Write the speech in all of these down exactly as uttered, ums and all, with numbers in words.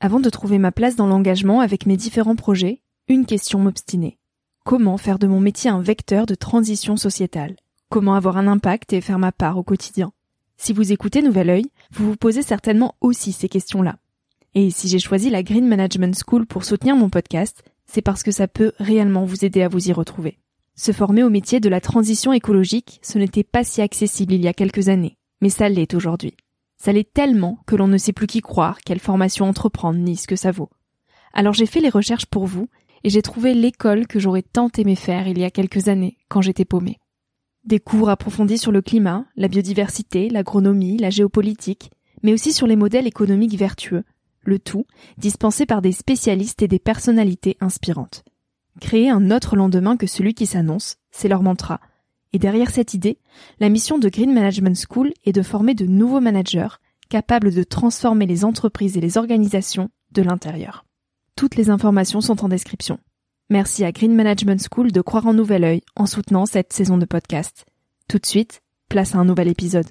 Avant de trouver ma place dans l'engagement avec mes différents projets, une question m'obstinait. Comment faire de mon métier un vecteur de transition sociétale ? Comment avoir un impact et faire ma part au quotidien ? Si vous écoutez Nouvel Œil, vous vous posez certainement aussi ces questions-là. Et si j'ai choisi la Green Management School pour soutenir mon podcast, c'est parce que ça peut réellement vous aider à vous y retrouver. Se former au métier de la transition écologique, ce n'était pas si accessible il y a quelques années, mais ça l'est aujourd'hui. Ça l'est tellement que l'on ne sait plus qui croire, quelle formation entreprendre, ni ce que ça vaut. Alors j'ai fait les recherches pour vous, et j'ai trouvé l'école que j'aurais tant aimé faire il y a quelques années, quand j'étais paumée. Des cours approfondis sur le climat, la biodiversité, l'agronomie, la géopolitique, mais aussi sur les modèles économiques vertueux, le tout dispensé par des spécialistes et des personnalités inspirantes. Créer un autre lendemain que celui qui s'annonce, c'est leur mantra. Et derrière cette idée, la mission de Green Management School est de former de nouveaux managers capables de transformer les entreprises et les organisations de l'intérieur. Toutes les informations sont en description. Merci à Green Management School de croire en Nouvel Œil en soutenant cette saison de podcast. Tout de suite, place à un nouvel épisode.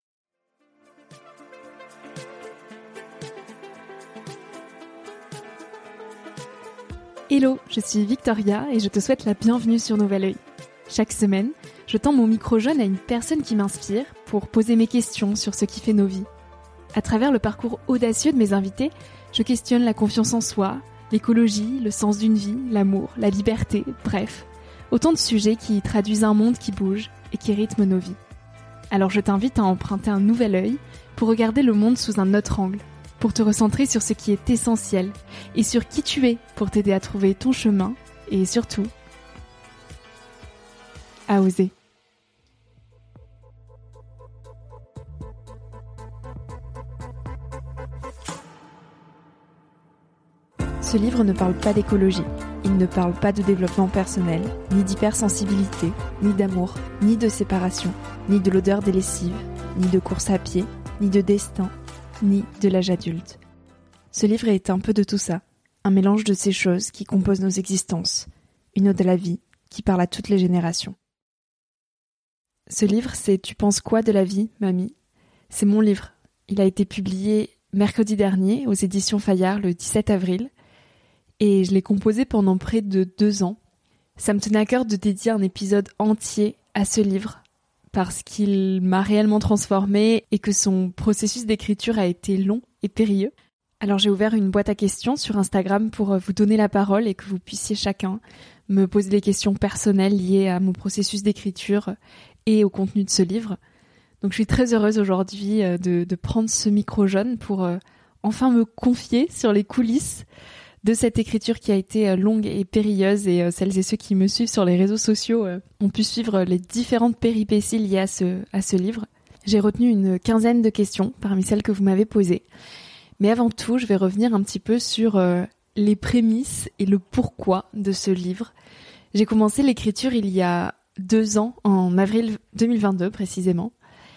Hello, je suis Victoria et je te souhaite la bienvenue sur Nouvel Œil. Chaque semaine, je tends mon micro jaune à une personne qui m'inspire pour poser mes questions sur ce qui fait nos vies. À travers le parcours audacieux de mes invités, je questionne la confiance en soi, l'écologie, le sens d'une vie, l'amour, la liberté, bref, autant de sujets qui traduisent un monde qui bouge et qui rythme nos vies. Alors je t'invite à emprunter un nouvel œil pour regarder le monde sous un autre angle, pour te recentrer sur ce qui est essentiel et sur qui tu es pour t'aider à trouver ton chemin et surtout à oser. Ce livre ne parle pas d'écologie, il ne parle pas de développement personnel, ni d'hypersensibilité, ni d'amour, ni de séparation, ni de l'odeur des lessives, ni de course à pied, ni de destin, ni de l'âge adulte. Ce livre est un peu de tout ça, un mélange de ces choses qui composent nos existences, une ode à la vie qui parle à toutes les générations. Ce livre, c'est « Tu penses quoi de la vie, mamie ?» C'est mon livre. Il a été publié mercredi dernier aux éditions Fayard le dix-sept avril et je l'ai composé pendant près de deux ans. Ça me tenait à cœur de dédier un épisode entier à ce livre parce qu'il m'a réellement transformée et que son processus d'écriture a été long et périlleux. Alors j'ai ouvert une boîte à questions sur Instagram pour vous donner la parole et que vous puissiez chacun me poser des questions personnelles liées à mon processus d'écriture et au contenu de ce livre. Donc je suis très heureuse aujourd'hui de, de prendre ce micro jaune pour euh, enfin me confier sur les coulisses de cette écriture qui a été longue et périlleuse et euh, celles et ceux qui me suivent sur les réseaux sociaux euh, ont pu suivre les différentes péripéties liées à ce, à ce livre. J'ai retenu une quinzaine de questions parmi celles que vous m'avez posées. Mais avant tout, je vais revenir un petit peu sur euh, les prémices et le pourquoi de ce livre. J'ai commencé l'écriture il y a deux ans, en avril deux mille vingt-deux précisément.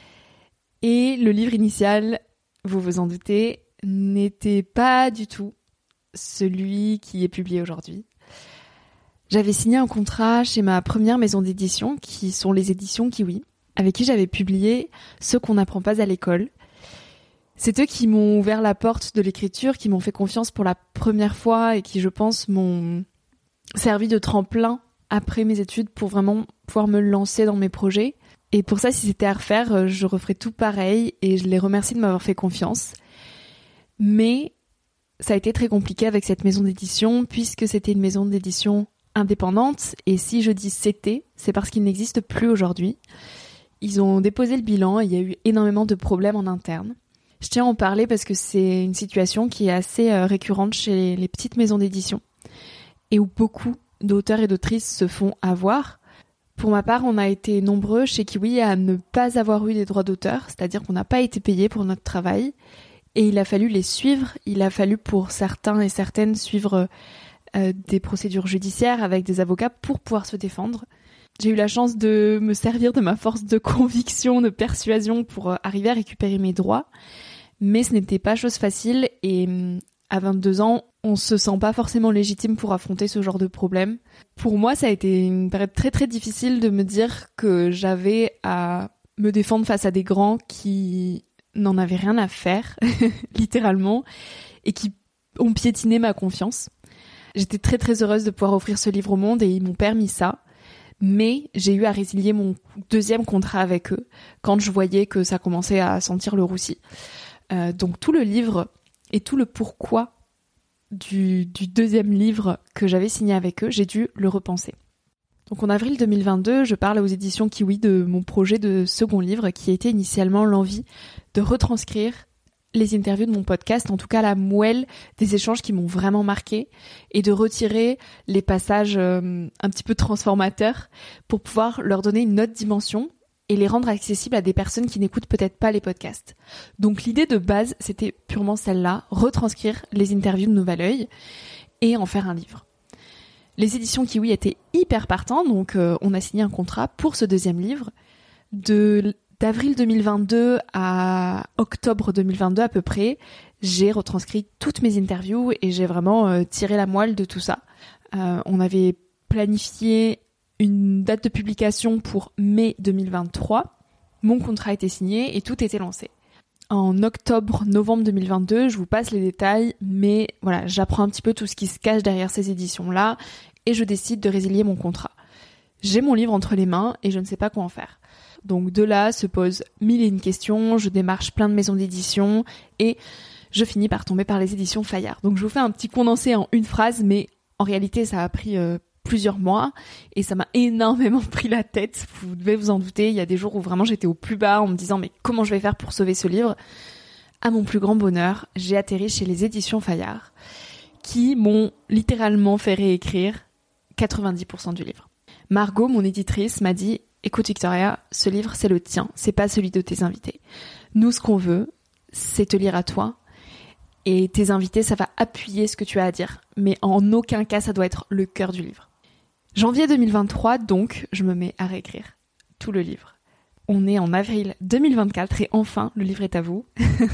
Et le livre initial, vous vous en doutez, n'était pas du tout celui qui est publié aujourd'hui. J'avais signé un contrat chez ma première maison d'édition, qui sont les éditions Kiwi, avec qui j'avais publié Ce qu'on n'apprend pas à l'école. C'est eux qui m'ont ouvert la porte de l'écriture, qui m'ont fait confiance pour la première fois et qui, je pense, m'ont servi de tremplin après mes études pour vraiment pouvoir me lancer dans mes projets. Et pour ça, si c'était à refaire, je referais tout pareil et je les remercie de m'avoir fait confiance. Mais ça a été très compliqué avec cette maison d'édition puisque c'était une maison d'édition indépendante. Et si je dis c'était, c'est parce qu'il n'existe plus aujourd'hui. Ils ont déposé le bilan et il y a eu énormément de problèmes en interne. Je tiens à en parler parce que c'est une situation qui est assez récurrente chez les petites maisons d'édition et où beaucoup d'auteurs et d'autrices se font avoir. Pour ma part, on a été nombreux chez Kiwi à ne pas avoir eu des droits d'auteur, c'est-à-dire qu'on n'a pas été payés pour notre travail et il a fallu les suivre. Il a fallu pour certains et certaines suivre euh, des procédures judiciaires avec des avocats pour pouvoir se défendre. J'ai eu la chance de me servir de ma force de conviction, de persuasion pour arriver à récupérer mes droits, mais ce n'était pas chose facile et à vingt-deux ans, on se sent pas forcément légitime pour affronter ce genre de problème. Pour moi, ça a été une période très très difficile de me dire que j'avais à me défendre face à des grands qui n'en avaient rien à faire, littéralement, et qui ont piétiné ma confiance. J'étais très très heureuse de pouvoir offrir ce livre au monde et ils m'ont permis ça. Mais j'ai eu à résilier mon deuxième contrat avec eux quand je voyais que ça commençait à sentir le roussi. Euh, donc tout le livre et tout le pourquoi du, du deuxième livre que j'avais signé avec eux, j'ai dû le repenser. Donc en avril deux mille vingt-deux, je parle aux éditions Kiwi de mon projet de second livre qui était initialement l'envie de retranscrire les interviews de mon podcast, en tout cas la moelle des échanges qui m'ont vraiment marqué, et de retirer les passages euh, un petit peu transformateurs pour pouvoir leur donner une autre dimension et les rendre accessibles à des personnes qui n'écoutent peut-être pas les podcasts. Donc l'idée de base, c'était purement celle-là, retranscrire les interviews de Nouvel Oeil et en faire un livre. Les éditions Kiwi étaient hyper partants, donc euh, on a signé un contrat pour ce deuxième livre. De D'avril deux mille vingt-deux à octobre deux mille vingt-deux à peu près, j'ai retranscrit toutes mes interviews et j'ai vraiment euh, tiré la moelle de tout ça. Euh, on avait planifié une date de publication pour mai deux mille vingt-trois. Mon contrat était signé et tout était lancé. En octobre-novembre deux mille vingt-deux, je vous passe les détails, mais voilà, j'apprends un petit peu tout ce qui se cache derrière ces éditions-là et je décide de résilier mon contrat. J'ai mon livre entre les mains et je ne sais pas quoi en faire. Donc de là se posent mille et une questions, je démarche plein de maisons d'édition et je finis par tomber par les éditions Fayard. Donc je vous fais un petit condensé en une phrase, mais en réalité ça a pris euh, plusieurs mois et ça m'a énormément pris la tête. Vous devez vous en douter, il y a des jours où vraiment j'étais au plus bas en me disant mais comment je vais faire pour sauver ce livre ? À mon plus grand bonheur, j'ai atterri chez les éditions Fayard qui m'ont littéralement fait réécrire quatre-vingt-dix pour cent du livre. Margot, mon éditrice, m'a dit « Écoute Victoria, ce livre c'est le tien, c'est pas celui de tes invités. Nous ce qu'on veut, c'est te lire à toi et tes invités ça va appuyer ce que tu as à dire, mais en aucun cas ça doit être le cœur du livre. » Janvier deux mille vingt-trois, donc, je me mets à réécrire tout le livre. On est en avril deux mille vingt-quatre et enfin, le livre est à vous.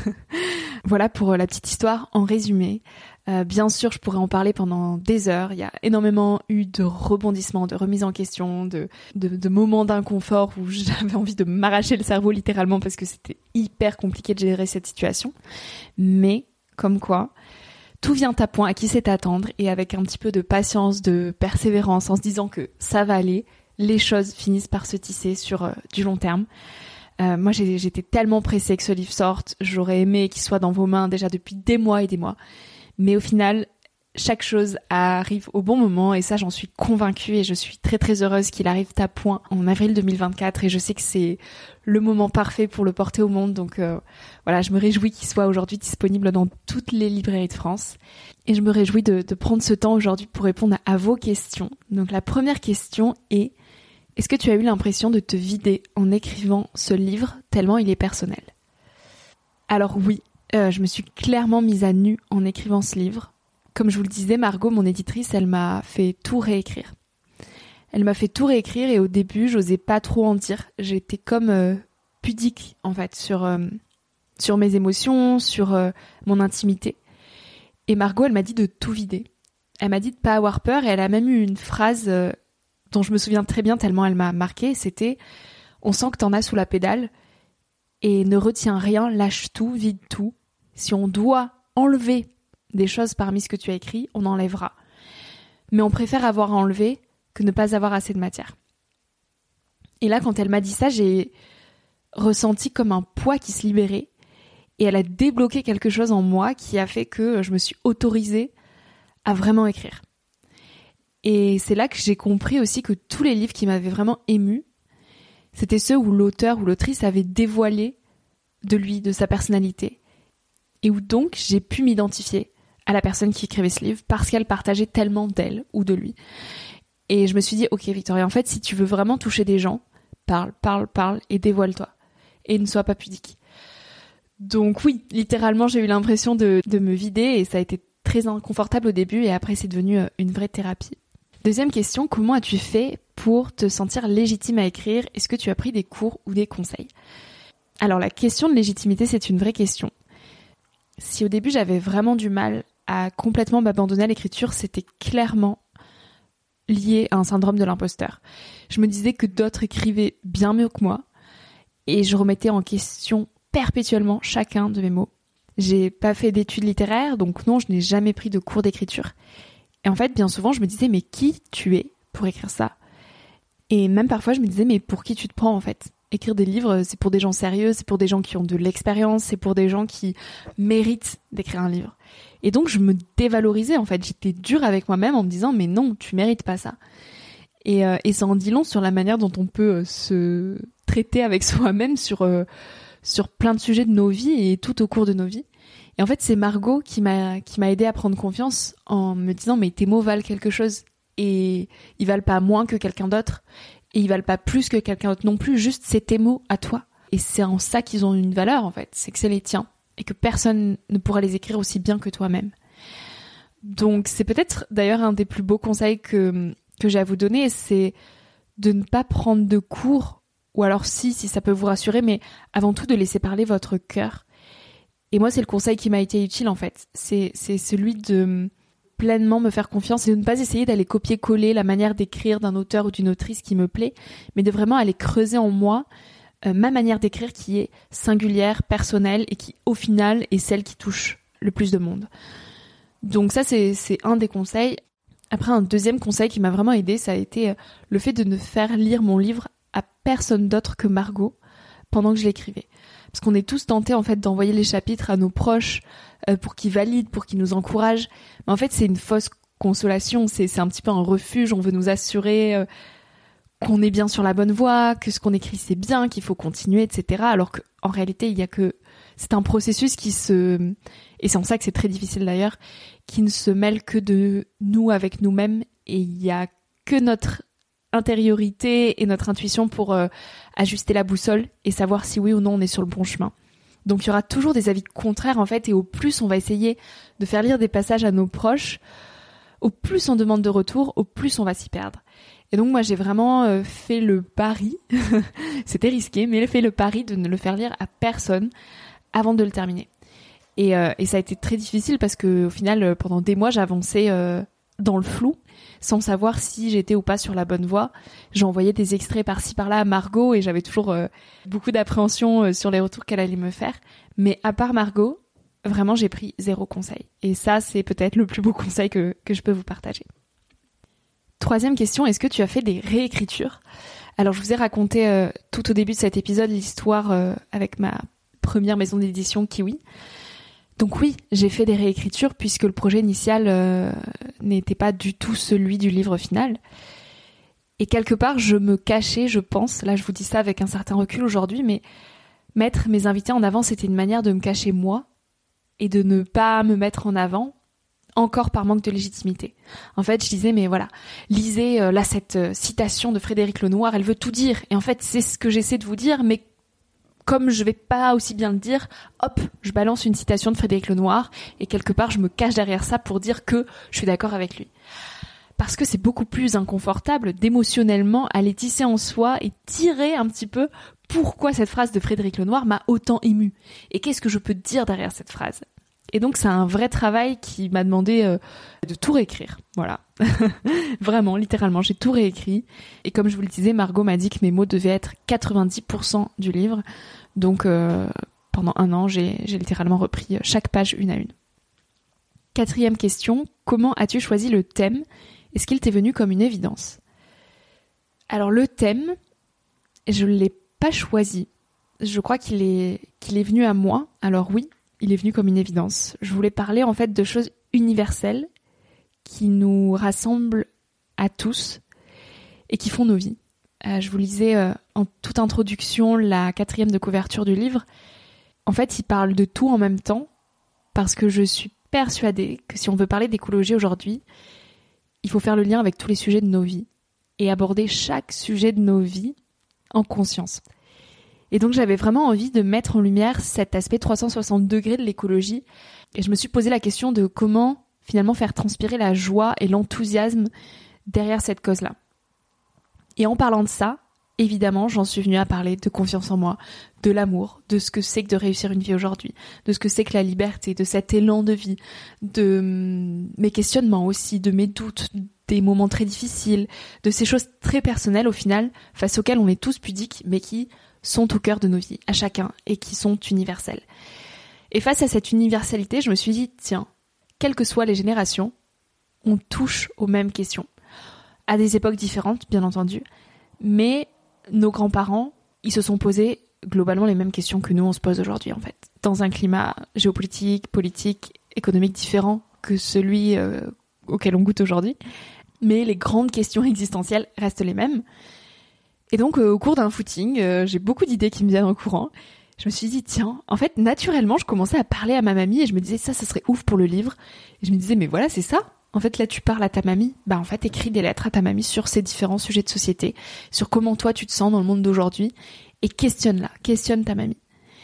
Voilà pour la petite histoire en résumé. Euh, bien sûr, je pourrais en parler pendant des heures. Il y a énormément eu de rebondissements, de remises en question, de, de, de moments d'inconfort où j'avais envie de m'arracher le cerveau littéralement parce que c'était hyper compliqué de gérer cette situation. Mais, comme quoi, tout vient à point, à qui sait attendre, et avec un petit peu de patience, de persévérance, en se disant que ça va aller, les choses finissent par se tisser sur euh, du long terme. Euh, moi, j'ai, j'étais tellement pressée que ce livre sorte, j'aurais aimé qu'il soit dans vos mains déjà depuis des mois et des mois. Mais au final, chaque chose arrive au bon moment et ça, j'en suis convaincue et je suis très très heureuse qu'il arrive à point en avril deux mille vingt-quatre et je sais que c'est le moment parfait pour le porter au monde. Donc euh, voilà, je me réjouis qu'il soit aujourd'hui disponible dans toutes les librairies de France et je me réjouis de, de prendre ce temps aujourd'hui pour répondre à, à vos questions. Donc la première question est: est-ce que tu as eu l'impression de te vider en écrivant ce livre tellement il est personnel ? Alors oui, euh, je me suis clairement mise à nu en écrivant ce livre. Comme je vous le disais, Margot, mon éditrice, elle m'a fait tout réécrire. Elle m'a fait tout réécrire et au début, j'osais pas trop en dire. J'étais comme euh, pudique, en fait, sur, euh, sur mes émotions, sur euh, mon intimité. Et Margot, elle m'a dit de tout vider. Elle m'a dit de pas avoir peur et elle a même eu une phrase euh, dont je me souviens très bien tellement elle m'a marquée. C'était « On sent que t'en as sous la pédale et ne retiens rien, lâche tout, vide tout. Si on doit enlever des choses parmi ce que tu as écrit, on enlèvera. Mais on préfère avoir à enlever que ne pas avoir assez de matière. » Et là, quand elle m'a dit ça, j'ai ressenti comme un poids qui se libérait et elle a débloqué quelque chose en moi qui a fait que je me suis autorisée à vraiment écrire. Et c'est là que j'ai compris aussi que tous les livres qui m'avaient vraiment émue, c'était ceux où l'auteur ou l'autrice avait dévoilé de lui, de sa personnalité. Et où donc j'ai pu m'identifier à la personne qui écrivait ce livre parce qu'elle partageait tellement d'elle ou de lui. Et je me suis dit, ok Victoria, en fait, si tu veux vraiment toucher des gens, parle, parle, parle et dévoile-toi. Et ne sois pas pudique. Donc oui, littéralement, j'ai eu l'impression de, de me vider et ça a été très inconfortable au début et après c'est devenu une vraie thérapie. Deuxième question, comment as-tu fait pour te sentir légitime à écrire ? Est-ce que tu as pris des cours ou des conseils ? Alors la question de légitimité, c'est une vraie question. Si au début j'avais vraiment du mal à complètement m'abandonner à l'écriture, c'était clairement lié à un syndrome de l'imposteur. Je me disais que d'autres écrivaient bien mieux que moi et je remettais en question perpétuellement chacun de mes mots. J'ai pas fait d'études littéraires, donc non, je n'ai jamais pris de cours d'écriture. Et en fait, bien souvent, je me disais, mais qui tu es pour écrire ça ? Et même parfois, je me disais, mais pour qui tu te prends en fait ? Écrire des livres, c'est pour des gens sérieux, c'est pour des gens qui ont de l'expérience, c'est pour des gens qui méritent d'écrire un livre. Et donc, je me dévalorisais en fait. J'étais dure avec moi-même en me disant, mais non, tu mérites pas ça. Et, euh, et ça en dit long sur la manière dont on peut euh, se traiter avec soi-même sur... Euh, sur plein de sujets de nos vies et tout au cours de nos vies. Et en fait, c'est Margot qui m'a, qui m'a aidée à prendre confiance en me disant « mais tes mots valent quelque chose et ils valent pas moins que quelqu'un d'autre et ils valent pas plus que quelqu'un d'autre non plus, juste c'est tes mots à toi. » Et c'est en ça qu'ils ont une valeur en fait, c'est que c'est les tiens et que personne ne pourra les écrire aussi bien que toi-même. Donc c'est peut-être d'ailleurs un des plus beaux conseils que, que j'ai à vous donner, c'est de ne pas prendre de cours. Ou alors si, si ça peut vous rassurer, mais avant tout de laisser parler votre cœur. Et moi, c'est le conseil qui m'a été utile en fait. C'est, c'est celui de pleinement me faire confiance et de ne pas essayer d'aller copier-coller la manière d'écrire d'un auteur ou d'une autrice qui me plaît, mais de vraiment aller creuser en moi euh, ma manière d'écrire qui est singulière, personnelle et qui, au final, est celle qui touche le plus de monde. Donc ça, c'est, c'est un des conseils. Après, un deuxième conseil qui m'a vraiment aidée, ça a été le fait de ne faire lire mon livre à personne d'autre que Margot pendant que je l'écrivais. Parce qu'on est tous tentés en fait d'envoyer les chapitres à nos proches euh, pour qu'ils valident, pour qu'ils nous encouragent. Mais en fait, c'est une fausse consolation, c'est, c'est un petit peu un refuge. On veut nous assurer euh, qu'on est bien sur la bonne voie, que ce qu'on écrit c'est bien, qu'il faut continuer, et cetera. Alors qu'en réalité, il y a que c'est un processus qui se et c'est en ça que c'est très difficile d'ailleurs, qui ne se mêle que de nous avec nous-mêmes et il y a que notre intériorité et notre intuition pour euh, ajuster la boussole et savoir si oui ou non on est sur le bon chemin. Donc il y aura toujours des avis contraires en fait et au plus on va essayer de faire lire des passages à nos proches, au plus on demande de retour, au plus on va s'y perdre. Et donc moi j'ai vraiment euh, fait le pari, c'était risqué, mais j'ai fait le pari de ne le faire lire à personne avant de le terminer. Et, euh, et ça a été très difficile parce que au final pendant des mois j'avançais euh, dans le flou, sans savoir si j'étais ou pas sur la bonne voie. J'envoyais des extraits par-ci par-là à Margot et j'avais toujours euh, beaucoup d'appréhension euh, sur les retours qu'elle allait me faire. Mais à part Margot, vraiment j'ai pris zéro conseil. Et ça, c'est peut-être le plus beau conseil que, que je peux vous partager. Troisième question, est-ce que tu as fait des réécritures ? Alors je vous ai raconté euh, tout au début de cet épisode l'histoire euh, avec ma première maison d'édition Kiwi. Donc oui, j'ai fait des réécritures puisque le projet initial euh, n'était pas du tout celui du livre final. Et quelque part, je me cachais, je pense, là je vous dis ça avec un certain recul aujourd'hui, mais mettre mes invités en avant, c'était une manière de me cacher moi et de ne pas me mettre en avant, encore par manque de légitimité. En fait, je disais, mais voilà, lisez euh, là cette euh, citation de Frédéric Lenoir, elle veut tout dire. Et en fait, c'est ce que j'essaie de vous dire, mais comme je vais pas aussi bien le dire, hop, je balance une citation de Frédéric Lenoir et quelque part je me cache derrière ça pour dire que je suis d'accord avec lui. Parce que c'est beaucoup plus inconfortable d'émotionnellement aller tisser en soi et tirer un petit peu pourquoi cette phrase de Frédéric Lenoir m'a autant émue et qu'est-ce que je peux dire derrière cette phrase. Et donc c'est un vrai travail qui m'a demandé euh, de tout réécrire, voilà. Vraiment, littéralement, j'ai tout réécrit. Et comme je vous le disais, Margot m'a dit que mes mots devaient être quatre-vingt-dix pour cent du livre. Donc euh, pendant un an, j'ai, j'ai littéralement repris chaque page une à une. Quatrième question, comment as-tu choisi le thème ? Est-ce qu'il t'est venu comme une évidence ? Alors le thème, je ne l'ai pas choisi. Je crois qu'il est, qu'il est venu à moi. Alors oui, il est venu comme une évidence. Je voulais parler en fait de choses universelles qui nous rassemblent à tous et qui font nos vies. Euh, je vous lisais euh, en toute introduction la quatrième de couverture du livre. En fait, il parle de tout en même temps parce que je suis persuadée que si on veut parler d'écologie aujourd'hui, il faut faire le lien avec tous les sujets de nos vies et aborder chaque sujet de nos vies en conscience. Et donc j'avais vraiment envie de mettre en lumière cet aspect trois cent soixante degrés de l'écologie et je me suis posé la question de comment finalement faire transpirer la joie et l'enthousiasme derrière cette cause-là. Et en parlant de ça, évidemment, j'en suis venue à parler de confiance en moi, de l'amour, de ce que c'est que de réussir une vie aujourd'hui, de ce que c'est que la liberté, de cet élan de vie, de mes questionnements aussi, de mes doutes, des moments très difficiles, de ces choses très personnelles au final, face auxquelles on est tous pudiques, mais qui sont au cœur de nos vies, à chacun, et qui sont universelles. Et face à cette universalité, je me suis dit, tiens, quelles que soient les générations, on touche aux mêmes questions. À des époques différentes, bien entendu, mais nos grands-parents, ils se sont posés globalement les mêmes questions que nous, on se pose aujourd'hui, en fait. Dans un climat géopolitique, politique, économique différent que celui euh, auquel on goûte aujourd'hui, mais les grandes questions existentielles restent les mêmes. Et donc, euh, au cours d'un footing, euh, j'ai beaucoup d'idées qui me viennent en courant. Je me suis dit, tiens, en fait, naturellement, je commençais à parler à ma mamie et je me disais, ça, ça serait ouf pour le livre. Et je me disais, mais voilà, c'est ça. En fait, là, tu parles à ta mamie. Bah, en fait, écris des lettres à ta mamie sur ces différents sujets de société, sur comment toi, tu te sens dans le monde d'aujourd'hui, et questionne-la, questionne ta mamie.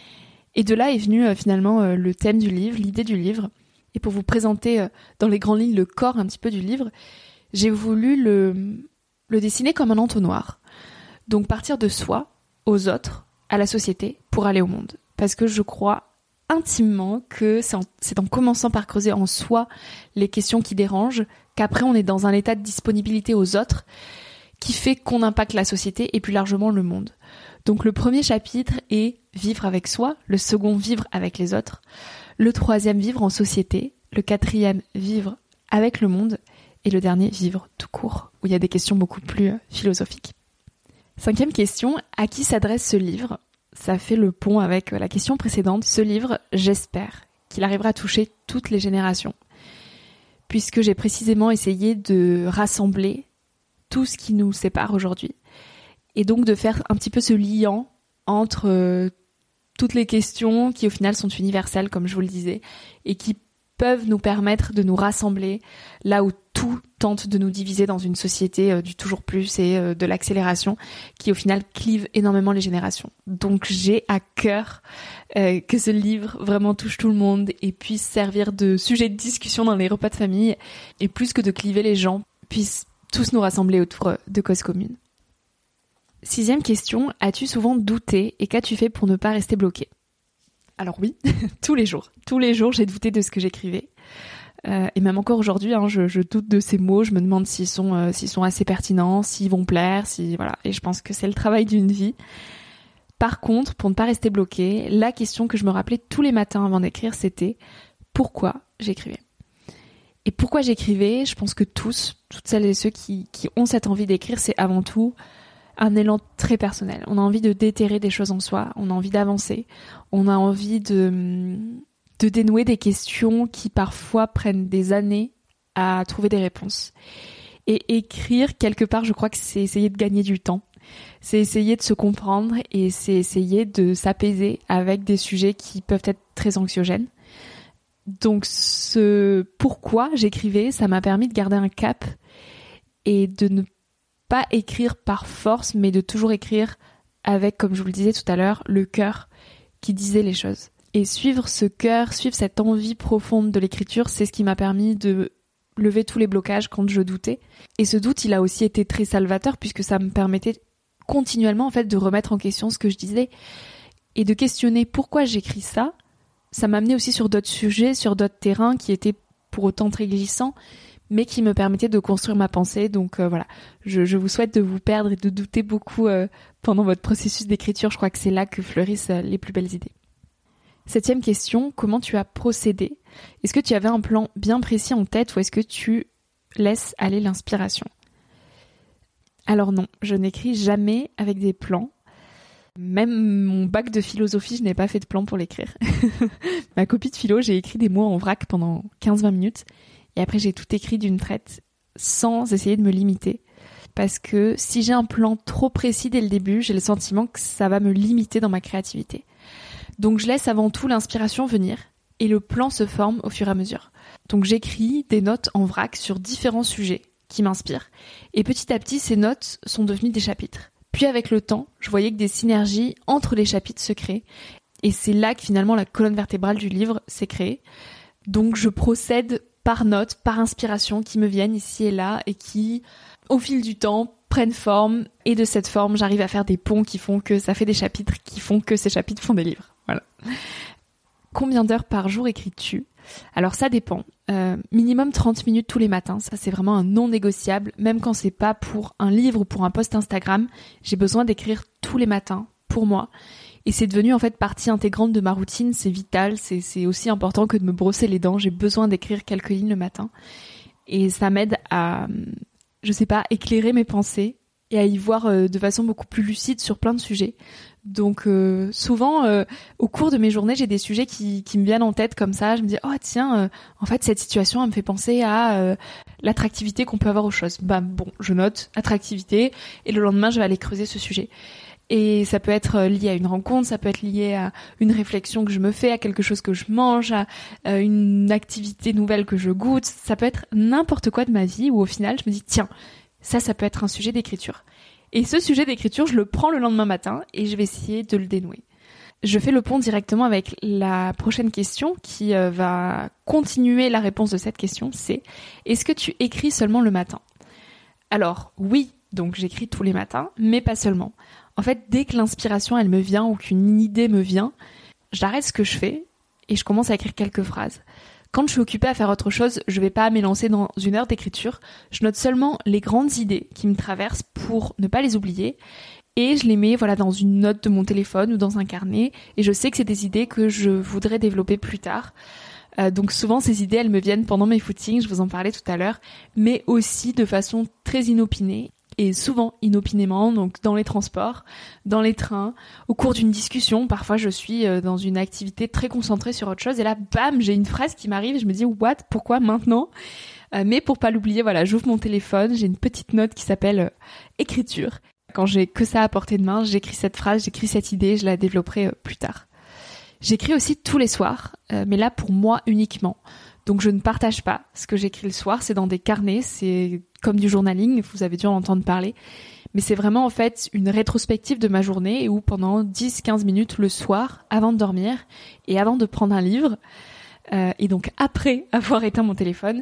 Et de là est venu euh, finalement euh, le thème du livre, l'idée du livre. Et pour vous présenter euh, dans les grandes lignes le corps un petit peu du livre, j'ai voulu le, le dessiner comme un entonnoir. Donc partir de soi, aux autres, à la société, pour aller au monde. Parce que je crois intimement que c'est en, c'est en commençant par creuser en soi les questions qui dérangent, qu'après on est dans un état de disponibilité aux autres, qui fait qu'on impacte la société et plus largement le monde. Donc le premier chapitre est vivre avec soi, le second vivre avec les autres, le troisième vivre en société, le quatrième vivre avec le monde et le dernier vivre tout court, où il y a des questions beaucoup plus philosophiques. Cinquième question, à qui s'adresse ce livre ? Ça fait le pont avec la question précédente. Ce livre, j'espère qu'il arrivera à toucher toutes les générations, puisque j'ai précisément essayé de rassembler tout ce qui nous sépare aujourd'hui, et donc de faire un petit peu ce liant entre euh, toutes les questions qui au final sont universelles, comme je vous le disais, et qui peuvent nous permettre de nous rassembler là où tout tente de nous diviser dans une société euh, du toujours plus et euh, de l'accélération qui au final clive énormément les générations. Donc j'ai à cœur euh, que ce livre vraiment touche tout le monde et puisse servir de sujet de discussion dans les repas de famille et plus que de cliver les gens, puisse tous nous rassembler autour de causes communes. Sixième question, as-tu souvent douté et qu'as-tu fait pour ne pas rester bloqué ? Alors oui, tous les jours. Tous les jours, j'ai douté de ce que j'écrivais. Euh, et même encore aujourd'hui, hein, je, je doute de ces mots. Je me demande s'ils sont, euh, s'ils sont assez pertinents, s'ils vont plaire, si voilà. Et je pense que c'est le travail d'une vie. Par contre, pour ne pas rester bloqué, la question que je me rappelais tous les matins avant d'écrire, c'était pourquoi j'écrivais. Et pourquoi j'écrivais, je pense que tous, toutes celles et ceux qui, qui ont cette envie d'écrire, c'est avant tout un élan très personnel. On a envie de déterrer des choses en soi, on a envie d'avancer, on a envie de, de dénouer des questions qui parfois prennent des années à trouver des réponses. Et écrire, quelque part, je crois que c'est essayer de gagner du temps. C'est essayer de se comprendre et c'est essayer de s'apaiser avec des sujets qui peuvent être très anxiogènes. Donc ce pourquoi j'écrivais, ça m'a permis de garder un cap et de ne pas écrire par force, mais de toujours écrire avec, comme je vous le disais tout à l'heure, le cœur qui disait les choses. Et suivre ce cœur, suivre cette envie profonde de l'écriture, c'est ce qui m'a permis de lever tous les blocages quand je doutais. Et ce doute, il a aussi été très salvateur puisque ça me permettait continuellement en fait de remettre en question ce que je disais et de questionner pourquoi j'écris ça. Ça m'a amené aussi sur d'autres sujets, sur d'autres terrains qui étaient pour autant très glissants, mais qui me permettaient de construire ma pensée. Donc euh, voilà, je, je vous souhaite de vous perdre et de douter beaucoup euh, pendant votre processus d'écriture. Je crois que c'est là que fleurissent euh, les plus belles idées. Septième question, comment tu as procédé ? Est-ce que tu avais un plan bien précis en tête ou est-ce que tu laisses aller l'inspiration ? Alors non, je n'écris jamais avec des plans. Même mon bac de philosophie, je n'ai pas fait de plan pour l'écrire. Ma copie de philo, j'ai écrit des mots en vrac pendant quinze à vingt minutes. Et après, j'ai tout écrit d'une traite sans essayer de me limiter. Parce que si j'ai un plan trop précis dès le début, j'ai le sentiment que ça va me limiter dans ma créativité. Donc je laisse avant tout l'inspiration venir et le plan se forme au fur et à mesure. Donc j'écris des notes en vrac sur différents sujets qui m'inspirent. Et petit à petit, ces notes sont devenues des chapitres. Puis avec le temps, je voyais que des synergies entre les chapitres se créent. Et c'est là que finalement la colonne vertébrale du livre s'est créée. Donc je procède par notes, par inspiration qui me viennent ici et là et qui, au fil du temps, prennent forme. Et de cette forme, j'arrive à faire des ponts qui font que ça fait des chapitres, qui font que ces chapitres font des livres. Voilà. Combien d'heures par jour écris-tu ? Alors ça dépend. Euh, minimum trente minutes tous les matins. Ça c'est vraiment un non négociable. Même quand c'est pas pour un livre ou pour un post Instagram, j'ai besoin d'écrire tous les matins pour moi. Et c'est devenu en fait partie intégrante de ma routine, c'est vital, c'est, c'est aussi important que de me brosser les dents, j'ai besoin d'écrire quelques lignes le matin. Et ça m'aide à, je sais pas, éclairer mes pensées et à y voir euh, de façon beaucoup plus lucide sur plein de sujets. Donc euh, souvent, euh, au cours de mes journées, j'ai des sujets qui, qui me viennent en tête comme ça. Je me dis, oh tiens, euh, en fait, cette situation, elle me fait penser à euh, l'attractivité qu'on peut avoir aux choses. Bah bon, je note attractivité et le lendemain, je vais aller creuser ce sujet. Et ça peut être lié à une rencontre, ça peut être lié à une réflexion que je me fais, à quelque chose que je mange, à euh, une activité nouvelle que je goûte. Ça peut être n'importe quoi de ma vie où au final, je me dis, tiens, ça, ça peut être un sujet d'écriture. Et ce sujet d'écriture, je le prends le lendemain matin et je vais essayer de le dénouer. Je fais le pont directement avec la prochaine question qui euh, va continuer la réponse de cette question, c'est « Est-ce que tu écris seulement le matin ?» Alors, oui, donc j'écris tous les matins, mais pas seulement. En fait, dès que l'inspiration, elle me vient ou qu'une idée me vient, j'arrête ce que je fais et je commence à écrire quelques phrases. Quand je suis occupée à faire autre chose, je vais pas m'élancer dans une heure d'écriture. Je note seulement les grandes idées qui me traversent pour ne pas les oublier. Et je les mets voilà, dans une note de mon téléphone ou dans un carnet. Et je sais que c'est des idées que je voudrais développer plus tard. Euh, donc souvent, ces idées, elles me viennent pendant mes footings, je vous en parlais tout à l'heure, mais aussi de façon très inopinée. Et souvent inopinément, donc dans les transports, dans les trains, au cours d'une discussion. Parfois, je suis dans une activité très concentrée sur autre chose et là, bam, j'ai une phrase qui m'arrive et je me dis « What ? Pourquoi maintenant ?» euh, Mais pour pas l'oublier, voilà, j'ouvre mon téléphone, j'ai une petite note qui s'appelle euh, « Écriture ». Quand j'ai que ça à portée de main, j'écris cette phrase, j'écris cette idée, je la développerai euh, plus tard. J'écris aussi tous les soirs, euh, mais là pour moi uniquement. Donc je ne partage pas ce que j'écris le soir, c'est dans des carnets, c'est comme du journaling, vous avez dû en entendre parler. Mais c'est vraiment en fait une rétrospective de ma journée où pendant dix à quinze minutes le soir, avant de dormir et avant de prendre un livre, euh, et donc après avoir éteint mon téléphone,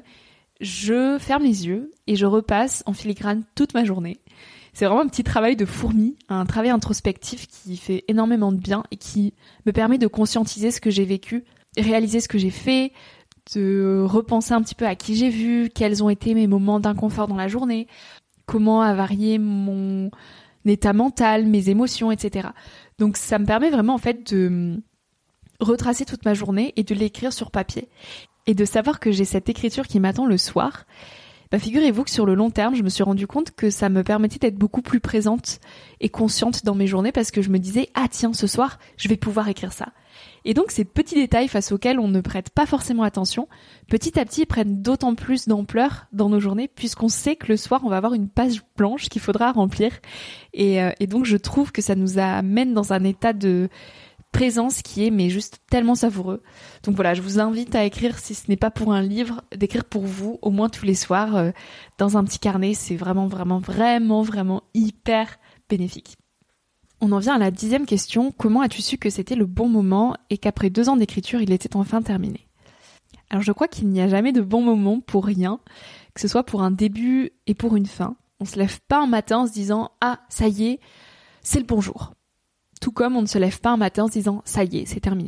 je ferme les yeux et je repasse en filigrane toute ma journée. C'est vraiment un petit travail de fourmi, un travail introspectif qui fait énormément de bien et qui me permet de conscientiser ce que j'ai vécu, réaliser ce que j'ai fait, de repenser un petit peu à qui j'ai vu, quels ont été mes moments d'inconfort dans la journée, comment a varié mon état mental, mes émotions, et cetera. Donc ça me permet vraiment en fait de retracer toute ma journée et de l'écrire sur papier. Et de savoir que j'ai cette écriture qui m'attend le soir, bah figurez-vous que sur le long terme, je me suis rendu compte que ça me permettait d'être beaucoup plus présente et consciente dans mes journées parce que je me disais « Ah tiens, ce soir, je vais pouvoir écrire ça ». Et donc ces petits détails face auxquels on ne prête pas forcément attention, petit à petit prennent d'autant plus d'ampleur dans nos journées puisqu'on sait que le soir on va avoir une page blanche qu'il faudra remplir. Et, euh, et donc je trouve que ça nous amène dans un état de présence qui est mais juste tellement savoureux. Donc voilà, je vous invite à écrire, si ce n'est pas pour un livre, d'écrire pour vous au moins tous les soirs euh, dans un petit carnet. C'est vraiment vraiment vraiment vraiment hyper bénéfique. On en vient à la dixième question. Comment as-tu su que c'était le bon moment et qu'après deux ans d'écriture, il était enfin terminé ? Alors je crois qu'il n'y a jamais de bon moment pour rien, que ce soit pour un début et pour une fin. On se lève pas un matin en se disant « Ah, ça y est, c'est le bon jour ». Tout comme on ne se lève pas un matin en se disant « Ça y est, c'est terminé ».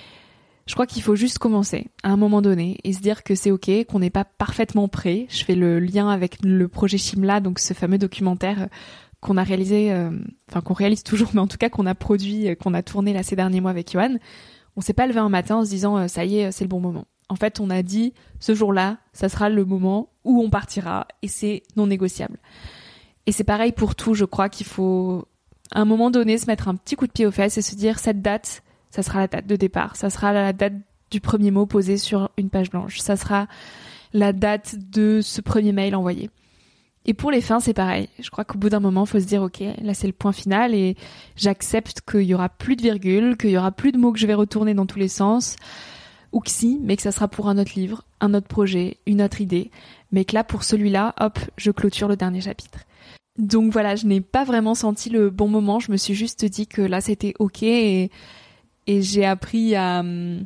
Je crois qu'il faut juste commencer à un moment donné et se dire que c'est ok, qu'on n'est pas parfaitement prêt. Je fais le lien avec le projet Shimla, donc ce fameux documentaire qu'on a réalisé, euh, enfin qu'on réalise toujours, mais en tout cas qu'on a produit, qu'on a tourné là ces derniers mois avec Johan. On s'est pas levé un matin en se disant « Ça y est, c'est le bon moment ». En fait, on a dit « Ce jour-là, ça sera le moment où on partira et c'est non négociable ». Et c'est pareil pour tout, je crois qu'il faut à un moment donné se mettre un petit coup de pied aux fesses et se dire cette date, ça sera la date de départ, ça sera la date du premier mot posé sur une page blanche, ça sera la date de ce premier mail envoyé. Et pour les fins, c'est pareil. Je crois qu'au bout d'un moment, il faut se dire ok, là c'est le point final et j'accepte qu'il y aura plus de virgule, qu'il y aura plus de mots que je vais retourner dans tous les sens, ou que si, mais que ça sera pour un autre livre, un autre projet, une autre idée, mais que là pour celui-là, hop, je clôture le dernier chapitre. Donc voilà, je n'ai pas vraiment senti le bon moment, je me suis juste dit que là c'était ok et, et j'ai appris à,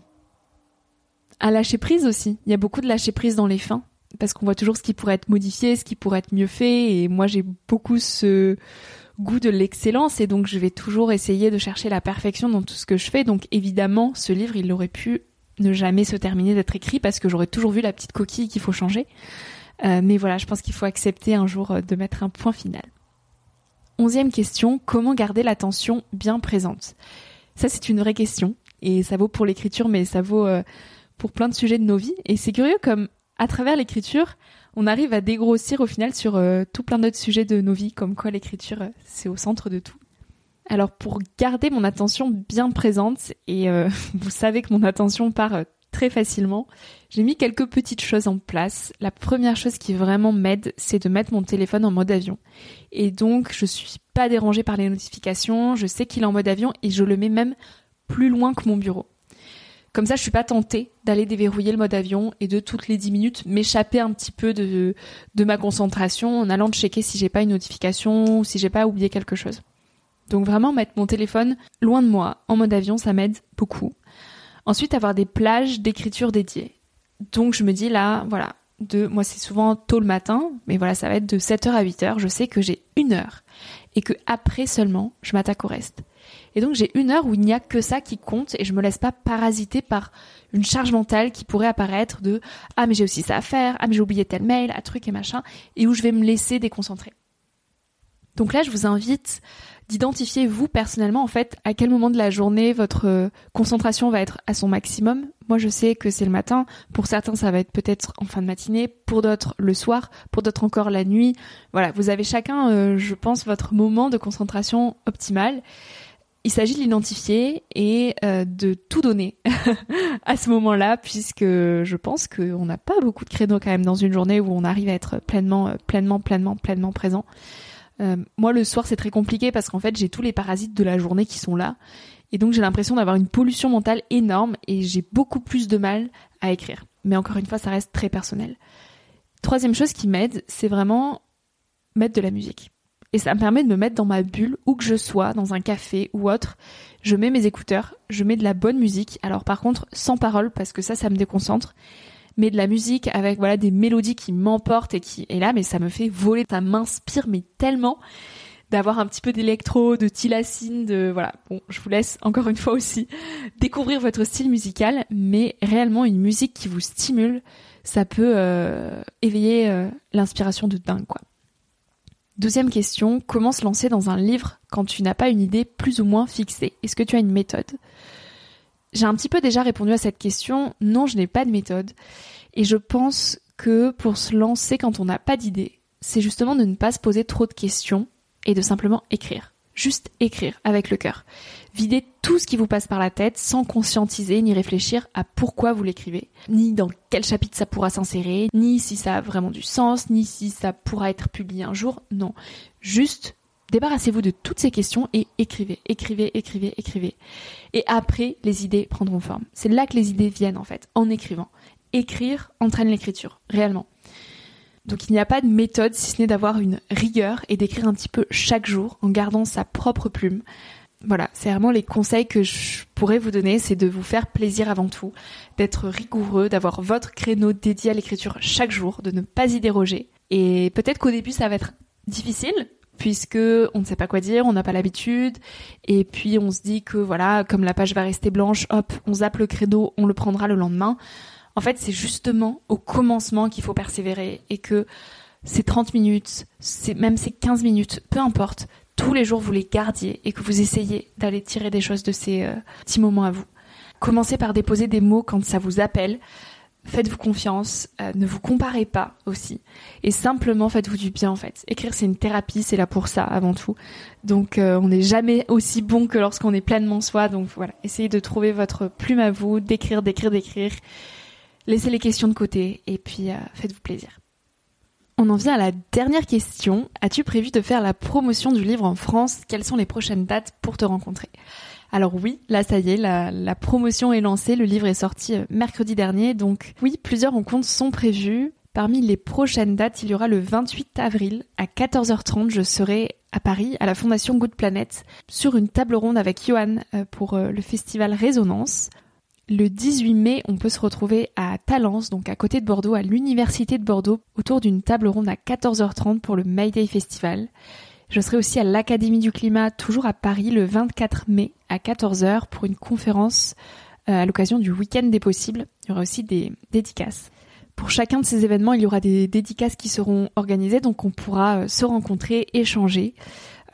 à lâcher prise aussi. Il y a beaucoup de lâcher prise dans les fins, parce qu'on voit toujours ce qui pourrait être modifié, ce qui pourrait être mieux fait, et moi j'ai beaucoup ce goût de l'excellence et donc je vais toujours essayer de chercher la perfection dans tout ce que je fais. Donc évidemment, ce livre, il aurait pu ne jamais se terminer d'être écrit parce que j'aurais toujours vu la petite coquille qu'il faut changer. Euh, mais voilà, je pense qu'il faut accepter un jour de mettre un point final. Onzième question, comment garder l'attention bien présente ? Ça, c'est une vraie question. Et ça vaut pour l'écriture, mais ça vaut euh, pour plein de sujets de nos vies. Et c'est curieux comme, à travers l'écriture, on arrive à dégrossir au final sur euh, tout plein d'autres sujets de nos vies, comme quoi l'écriture, euh, c'est au centre de tout. Alors, pour garder mon attention bien présente, et euh, vous savez que mon attention part euh, très facilement, j'ai mis quelques petites choses en place. La première chose qui vraiment m'aide, c'est de mettre mon téléphone en mode avion. Et donc, je suis pas dérangée par les notifications, je sais qu'il est en mode avion et je le mets même plus loin que mon bureau. Comme ça, je suis pas tentée d'aller déverrouiller le mode avion et de toutes les dix minutes m'échapper un petit peu de, de ma concentration en allant checker si j'ai pas une notification ou si j'ai pas oublié quelque chose. Donc vraiment, mettre mon téléphone loin de moi, en mode avion, ça m'aide beaucoup. Ensuite, avoir des plages d'écriture dédiées. Donc je me dis là, voilà, de, moi c'est souvent tôt le matin, mais voilà, ça va être de sept heures à huit heures, je sais que j'ai une heure et que après seulement, je m'attaque au reste. Et donc j'ai une heure où il n'y a que ça qui compte et je me laisse pas parasiter par une charge mentale qui pourrait apparaître de « Ah mais j'ai aussi ça à faire, ah mais j'ai oublié tel mail, ah truc et machin » et où je vais me laisser déconcentrer. Donc là je vous invite d'identifier vous personnellement en fait à quel moment de la journée votre concentration va être à son maximum. Moi je sais que c'est le matin, pour certains ça va être peut-être en fin de matinée, pour d'autres le soir, pour d'autres encore la nuit. Voilà, vous avez chacun euh, je pense votre moment de concentration optimal. Il s'agit de l'identifier et euh, de tout donner à ce moment-là, puisque je pense qu'on n'a pas beaucoup de créneaux quand même dans une journée où on arrive à être pleinement, pleinement, pleinement, pleinement présent. Euh, moi, le soir, c'est très compliqué parce qu'en fait, j'ai tous les parasites de la journée qui sont là. Et donc, j'ai l'impression d'avoir une pollution mentale énorme et j'ai beaucoup plus de mal à écrire. Mais encore une fois, ça reste très personnel. Troisième chose qui m'aide, c'est vraiment mettre de la musique. Et ça me permet de me mettre dans ma bulle, où que je sois, dans un café ou autre. Je mets mes écouteurs, je mets de la bonne musique. Alors par contre, sans parole, parce que ça, ça me déconcentre. Mais de la musique avec voilà des mélodies qui m'emportent et qui est là, mais ça me fait voler. Ça m'inspire, mais tellement d'avoir un petit peu d'électro, de tilacine, de voilà. Bon, je vous laisse encore une fois aussi découvrir votre style musical, mais réellement une musique qui vous stimule, ça peut euh, éveiller euh, l'inspiration de dingue, quoi. Deuxième question, comment se lancer dans un livre quand tu n'as pas une idée plus ou moins fixée ? Est-ce que tu as une méthode ? J'ai un petit peu déjà répondu à cette question. Non, je n'ai pas de méthode. Et je pense que pour se lancer quand on n'a pas d'idée, c'est justement de ne pas se poser trop de questions et de simplement écrire. Juste écrire avec le cœur. Videz tout ce qui vous passe par la tête sans conscientiser ni réfléchir à pourquoi vous l'écrivez, ni dans quel chapitre ça pourra s'insérer, ni si ça a vraiment du sens, ni si ça pourra être publié un jour. Non, juste débarrassez-vous de toutes ces questions et écrivez, écrivez, écrivez, écrivez. Et après, les idées prendront forme. C'est là que les idées viennent en fait, en écrivant. Écrire entraîne l'écriture, réellement. Donc il n'y a pas de méthode si ce n'est d'avoir une rigueur et d'écrire un petit peu chaque jour en gardant sa propre plume. Voilà, c'est vraiment les conseils que je pourrais vous donner, c'est de vous faire plaisir avant tout, d'être rigoureux, d'avoir votre créneau dédié à l'écriture chaque jour, de ne pas y déroger. Et peut-être qu'au début ça va être difficile, puisque on ne sait pas quoi dire, on n'a pas l'habitude, et puis on se dit que voilà, comme la page va rester blanche, hop, on zappe le créneau, on le prendra le lendemain. En fait, c'est justement au commencement qu'il faut persévérer et que ces trente minutes, c'est, même ces quinze minutes, peu importe, tous les jours vous les gardiez et que vous essayez d'aller tirer des choses de ces euh, petits moments à vous. Commencez par déposer des mots quand ça vous appelle. Faites-vous confiance, euh, ne vous comparez pas aussi. Et simplement faites-vous du bien en fait. Écrire c'est une thérapie, c'est là pour ça avant tout. Donc euh, on n'est jamais aussi bon que lorsqu'on est pleinement soi. Donc voilà, essayez de trouver votre plume à vous, d'écrire, d'écrire, d'écrire. Laissez les questions de côté et puis euh, faites-vous plaisir. On en vient à la dernière question. As-tu prévu de faire la promotion du livre en France ? Quelles sont les prochaines dates pour te rencontrer ? Alors oui, là ça y est, la, la promotion est lancée, le livre est sorti mercredi dernier, donc oui, plusieurs rencontres sont prévues. Parmi les prochaines dates, il y aura le vingt-huit avril à quatorze heures trente, je serai à Paris, à la Fondation Good Planet, sur une table ronde avec Johan pour le festival Résonance. Le dix-huit mai, on peut se retrouver à Talence, donc à côté de Bordeaux, à l'Université de Bordeaux, autour d'une table ronde à quatorze heures trente pour le Mayday Festival. Je serai aussi à l'Académie du Climat, toujours à Paris, le vingt-quatre mai à quatorze heures pour une conférence euh, à l'occasion du Week-end des possibles. Il y aura aussi des dédicaces. Pour chacun de ces événements, il y aura des dédicaces qui seront organisées, donc on pourra euh, se rencontrer, échanger.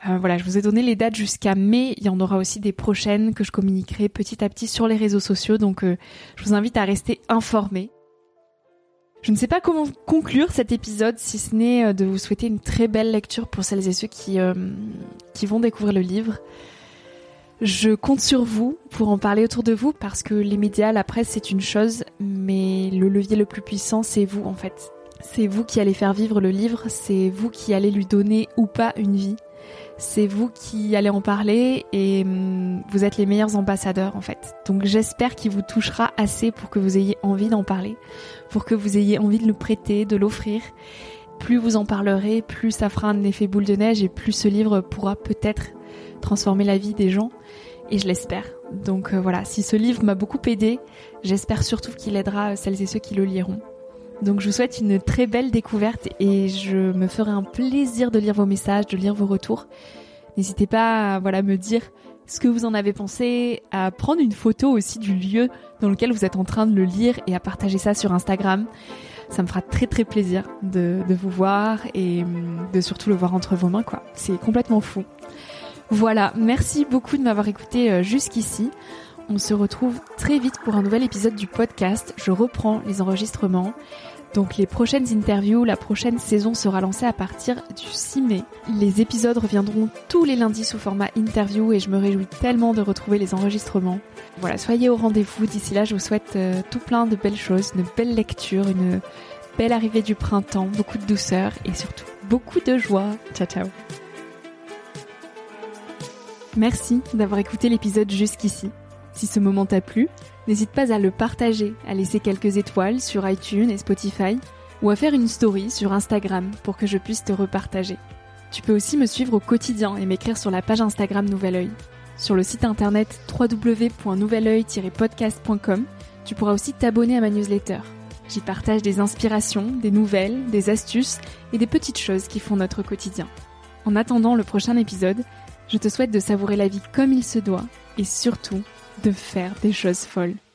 Euh, voilà, je vous ai donné les dates jusqu'à mai. Il y en aura aussi des prochaines que je communiquerai petit à petit sur les réseaux sociaux. Donc, euh, je vous invite à rester informés. Je ne sais pas comment conclure cet épisode, si ce n'est de vous souhaiter une très belle lecture pour celles et ceux qui, euh, qui vont découvrir le livre. Je compte sur vous pour en parler autour de vous parce que les médias, la presse, c'est une chose, mais le levier le plus puissant, c'est vous en fait. C'est vous qui allez faire vivre le livre, c'est vous qui allez lui donner ou pas une vie. C'est vous qui allez en parler et vous êtes les meilleurs ambassadeurs en fait. Donc j'espère qu'il vous touchera assez pour que vous ayez envie d'en parler, pour que vous ayez envie de le prêter, de l'offrir. Plus vous en parlerez, plus ça fera un effet boule de neige et plus ce livre pourra peut-être transformer la vie des gens. Et je l'espère. Donc euh, voilà, si ce livre m'a beaucoup aidé, j'espère surtout qu'il aidera celles et ceux qui le liront. Donc je vous souhaite une très belle découverte et je me ferai un plaisir de lire vos messages, de lire vos retours. N'hésitez pas à voilà, me dire ce que vous en avez pensé, à prendre une photo aussi du lieu dans lequel vous êtes en train de le lire et à partager ça sur Instagram. Ça me fera très très plaisir de, de vous voir et de surtout le voir entre vos mains, quoi. C'est complètement fou. Voilà, merci beaucoup de m'avoir écouté jusqu'ici. On se retrouve très vite pour un nouvel épisode du podcast. Je reprends les enregistrements. Donc les prochaines interviews, la prochaine saison sera lancée à partir du six mai. Les épisodes reviendront tous les lundis sous format interview et je me réjouis tellement de retrouver les enregistrements. Voilà, soyez au rendez-vous. D'ici là, je vous souhaite euh, tout plein de belles choses, une belle lecture, une belle arrivée du printemps, beaucoup de douceur et surtout beaucoup de joie. Ciao, ciao. Merci d'avoir écouté l'épisode jusqu'ici. Si ce moment t'a plu, n'hésite pas à le partager, à laisser quelques étoiles sur iTunes et Spotify ou à faire une story sur Instagram pour que je puisse te repartager. Tu peux aussi me suivre au quotidien et m'écrire sur la page Instagram Nouvel Oeil. Sur le site internet w w w point nouvel oeil tiret podcast point com, tu pourras aussi t'abonner à ma newsletter. J'y partage des inspirations, des nouvelles, des astuces et des petites choses qui font notre quotidien. En attendant le prochain épisode, je te souhaite de savourer la vie comme il se doit et surtout de faire des choses folles.